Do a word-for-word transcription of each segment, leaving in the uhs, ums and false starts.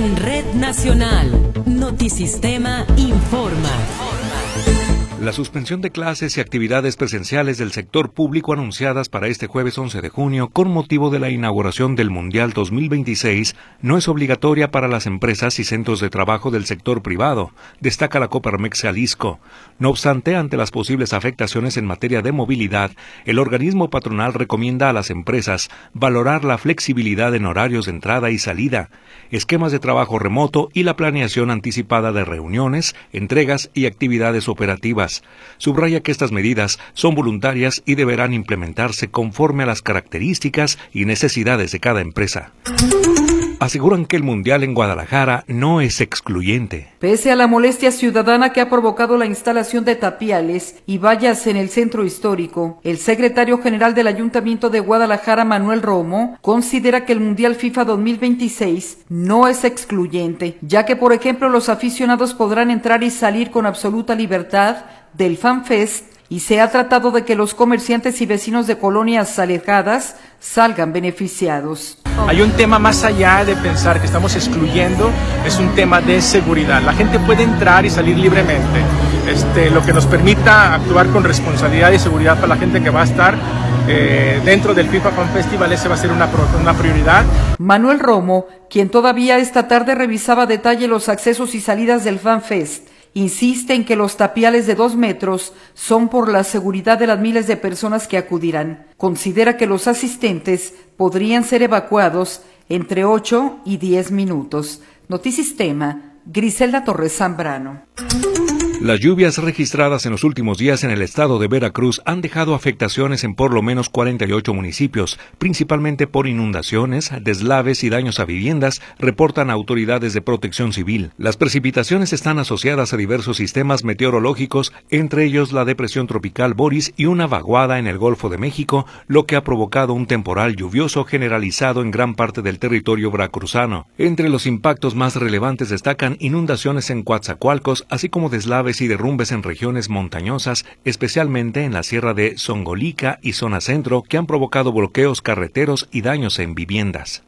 En Red Nacional, Notisistema informa. La suspensión de clases y actividades presenciales del sector público anunciadas para este jueves once de junio con motivo de la inauguración del Mundial dos mil veintiséis no es obligatoria para las empresas y centros de trabajo del sector privado, destaca la Coparmex Jalisco. No obstante, ante las posibles afectaciones en materia de movilidad, el organismo patronal recomienda a las empresas valorar la flexibilidad en horarios de entrada y salida, esquemas de trabajo remoto y la planeación anticipada de reuniones, entregas y actividades operativas. Subraya que estas medidas son voluntarias y deberán implementarse conforme a las características y necesidades de cada empresa. Aseguran que el Mundial en Guadalajara no es excluyente. Pese a la molestia ciudadana que ha provocado la instalación de tapiales y vallas en el centro histórico, el secretario general del Ayuntamiento de Guadalajara, Manuel Romo, considera que el Mundial FIFA dos mil veintiséis no es excluyente, ya que, por ejemplo, los aficionados podrán entrar y salir con absoluta libertad del FanFest, y se ha tratado de que los comerciantes y vecinos de colonias alejadas salgan beneficiados. Hay un tema más allá de pensar que estamos excluyendo, es un tema de seguridad. La gente puede entrar y salir libremente, este, lo que nos permita actuar con responsabilidad y seguridad para la gente que va a estar eh, dentro del FIFA Fan Festival. Ese va a ser una, una prioridad. Manuel Romo, quien todavía esta tarde revisaba a detalle los accesos y salidas del FanFest, insiste en que los tapiales de dos metros son por la seguridad de las miles de personas que acudirán. Considera que los asistentes podrían ser evacuados entre ocho y diez minutos. Notisistema, Griselda Torres Zambrano. Las lluvias registradas en los últimos días en el estado de Veracruz han dejado afectaciones en por lo menos cuarenta y ocho municipios, principalmente por inundaciones, deslaves y daños a viviendas, reportan autoridades de protección civil. Las precipitaciones están asociadas a diversos sistemas meteorológicos, entre ellos la depresión tropical Boris y una vaguada en el Golfo de México, lo que ha provocado un temporal lluvioso generalizado en gran parte del territorio veracruzano. Entre los impactos más relevantes destacan inundaciones en Coatzacoalcos, así como deslaves y derrumbes en regiones montañosas, especialmente en la sierra de Zongolica y zona centro, que han provocado bloqueos carreteros y daños en viviendas.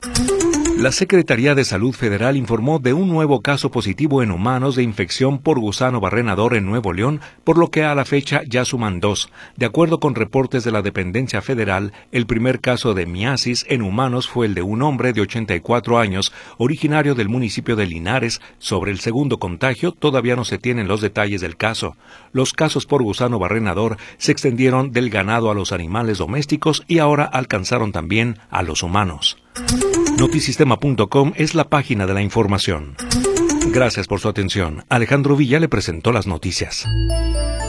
La Secretaría de Salud Federal informó de un nuevo caso positivo en humanos de infección por gusano barrenador en Nuevo León, por lo que a la fecha ya suman dos. De acuerdo con reportes de la dependencia federal, el primer caso de miasis en humanos fue el de un hombre de ochenta y cuatro años, originario del municipio de Linares. Sobre el segundo contagio todavía no se tienen los detalles del caso. Los casos por gusano barrenador se extendieron del ganado a los animales domésticos y ahora alcanzaron también a los humanos. Notisistema punto com es la página de la información. Gracias por su atención. Alejandro Villa le presentó las noticias.